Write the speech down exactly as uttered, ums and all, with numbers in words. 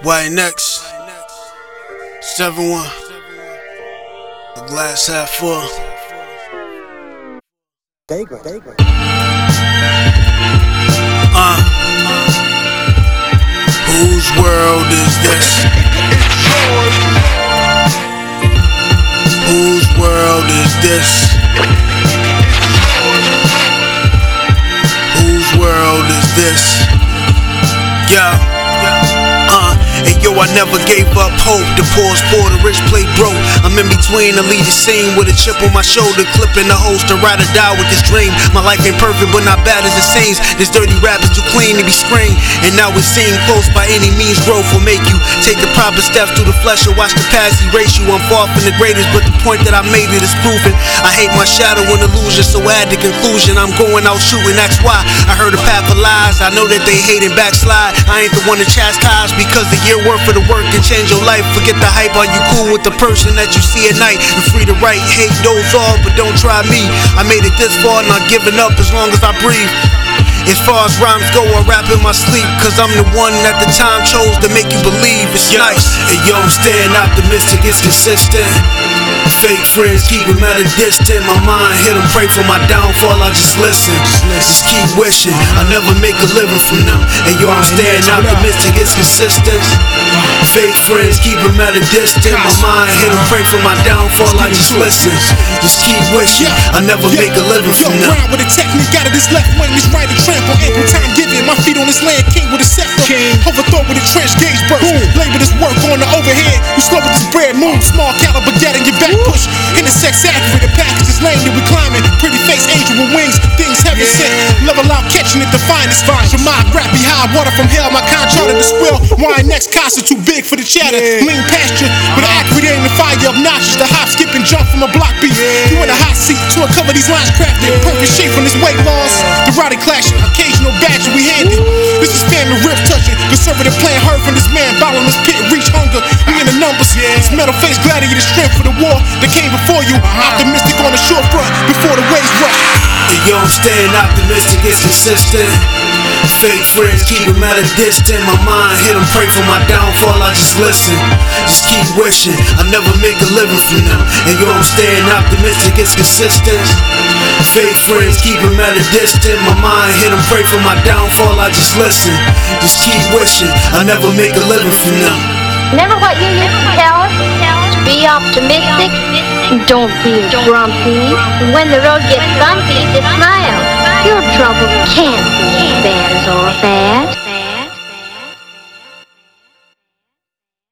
White next, seven one, the glass half full. Uh, whose world is this? Whose world is this? Whose world is this? Yeah. Uh, and yo, I never gave up hope. The poor's poor, the rich play broke. I'm in between, a lead scene with a chip on my shoulder, clipping the host to ride or die with this dream. My life ain't perfect, but not bad as it seems. This dirty rap is too clean to be screened, and now it seems close by any means. Growth will make you take the proper steps through the flesh or watch the past erase you. I'm far from the greatest, but the point that I made it is proven. I hate my shadow and illusion, so add the conclusion. I'm going out shooting, that's why I heard a path of lies. I know that they hate and backslide. I ain't the one to chastise, because the year worth for the work can change your life. Forget the hype, are you cool with the person that you see at night? You're free to write, hate, doze off, but don't try me. I made it this far, not giving up as long as I breathe. As far as rhymes go, I rap in my sleep, cause I'm the one that the time chose to make you believe it's yeah. Nice. And yo, I'm staying optimistic, it's consistent. Fake friends keep them at a distance. My mind hit them, pray for my downfall, I just listen. Just keep wishing, I never make a living from them. And yo, I'm staying optimistic, it's consistent. Fake friends keep them at a distance. My mind hit them, pray for my downfall, I just listen. Just keep wishing, I never make a living from them. Yo, with a technique out of this left wing, this right to trample. Ample time given, my feet on this land, king with a scepter. Overthrow with a trench gauge burst. Labor this work on the overhead. You slow with this bread, move small caliber, get in your back push. Intersex accurate, the package is lame that we climbing. Pretty face angel with wings, things heaven sent. Level out, catching it, the finest vine. From my rappy high water from hell, my contract to the squill. Wine next casa too big for the chatter. Lean pasture, with an accurate aim to fire obnoxious. The hop, skip, and jump from a block beat. You in a hot seat to uncover these lines crafted. Perfect shape from this weight loss. The rowdy clashing, occasional badge we handy. This is family rip touching. Conservative plan heard from this man. Bottomless pit, reach hunger. We in the numbers. This metal face gladiator strength for the war that came before you. Optimistic on the shore front before the waves rush. And yo, I'm staying optimistic, it's consistent. Fake friends keep them at a distance. My mind hit them, pray for my downfall, I just listen. Just keep wishing, I never make a living from them. And yo, I'm staying optimistic, it's consistent. Fake friends keep them at a distance. My mind hit them, pray for my downfall, I just listen. Just keep wishing, I never make a living from them. Remember what you used to tell us? To be optimistic, don't be grumpy. When the road gets bumpy, just smile. Your trouble can't be as bad as all that.